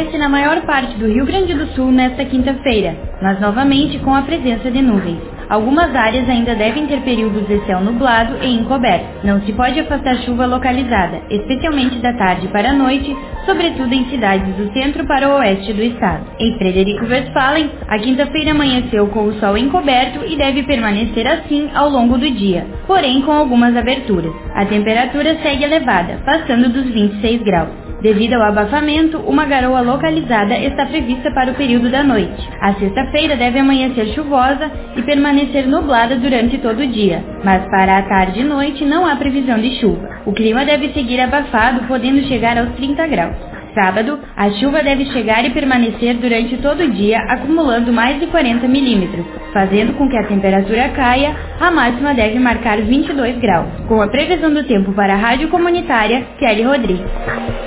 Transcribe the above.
aparece na maior parte do Rio Grande do Sul nesta quinta-feira, mas novamente com a presença de nuvens. Algumas áreas ainda devem ter períodos de céu nublado e encoberto. Não se pode afastar chuva localizada, especialmente da tarde para a noite, sobretudo em cidades do centro para o oeste do estado. Em Frederico Westphalen, a quinta-feira amanheceu com o sol encoberto e deve permanecer assim ao longo do dia, porém com algumas aberturas. A temperatura segue elevada, passando dos 26 graus. Devido ao abafamento, uma garoa localizada está prevista para o período da noite. A sexta-feira deve amanhecer chuvosa e permanecer nublada durante todo o dia, mas para a tarde e noite não há previsão de chuva. O clima deve seguir abafado, podendo chegar aos 30 graus. Sábado, a chuva deve chegar e permanecer durante todo o dia, acumulando mais de 40 milímetros, fazendo com que a temperatura caia. A máxima deve marcar 22 graus. Com a previsão do tempo para a Rádio Comunitária, Kelly Rodrigues.